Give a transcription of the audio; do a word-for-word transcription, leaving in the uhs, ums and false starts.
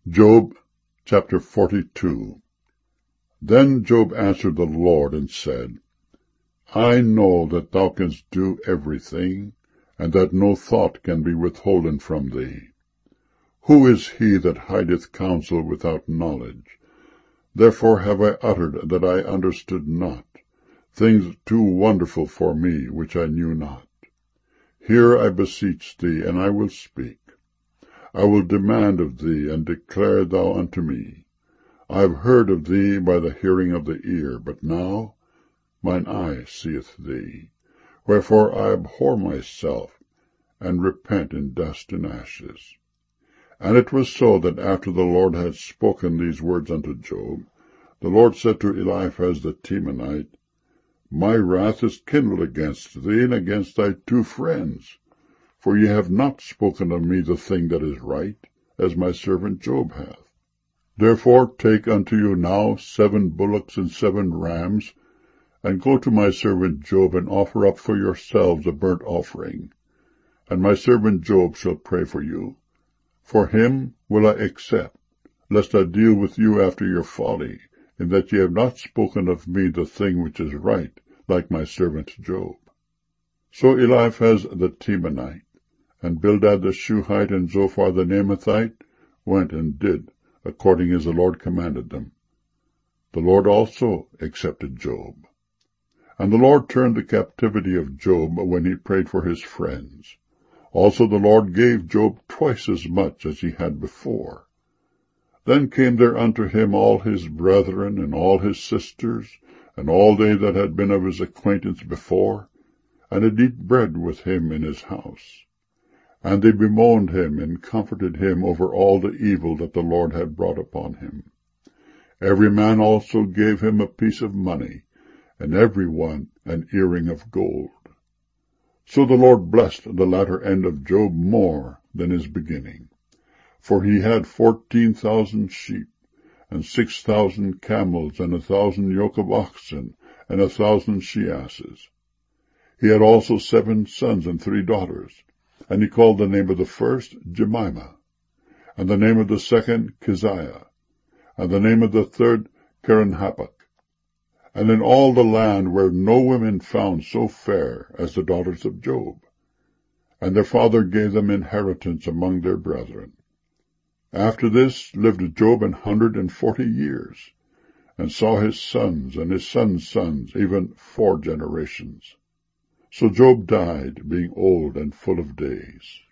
Job chapter forty-two. Then Job answered the Lord and said, I know that thou canst do everything, and that no thought can be withholden from thee. Who is he that hideth counsel without knowledge? Therefore have I uttered that I understood not, things too wonderful for me which I knew not. Hear, I beseech thee, and I will speak. I will demand of thee, and declare thou unto me. I have heard of thee by the hearing of the ear, but now mine eye seeth thee. Wherefore I abhor myself, and repent in dust and ashes. And it was so that after the Lord had spoken these words unto Job, the Lord said to Eliphaz the Temanite, My wrath is kindled against thee, and against thy two friends, for ye have not spoken of me the thing that is right, as my servant Job hath. Therefore take unto you now seven bullocks and seven rams, and go to my servant Job, and offer up for yourselves a burnt offering. And my servant Job shall pray for you. For him will I accept, lest I deal with you after your folly, in that ye have not spoken of me the thing which is right, like my servant Job. So Eliphaz the Temanite, and Bildad the Shuhite, and Zophar the Naamathite went and did according as the Lord commanded them. The Lord also accepted Job. And the Lord turned the captivity of Job when he prayed for his friends. Also the Lord gave Job twice as much as he had before. Then came there unto him all his brethren, and all his sisters, and all they that had been of his acquaintance before, and did eat bread with him in his house. And they bemoaned him, and comforted him over all the evil that the Lord had brought upon him. Every man also gave him a piece of money, and every one an earring of gold. So the Lord blessed the latter end of Job more than his beginning. For he had fourteen thousand sheep, and six thousand camels, and a thousand yoke of oxen, and a thousand she-asses. He had also seven sons and three daughters. And he called the name of the first Jemimah, and the name of the second Keziah, and the name of the third Kerenhappuch. And in all the land were no women found so fair as the daughters of Job. And their father gave them inheritance among their brethren. After this lived Job an hundred and forty years, and saw his sons and his sons' sons, even four generations. So Job died, being old and full of days.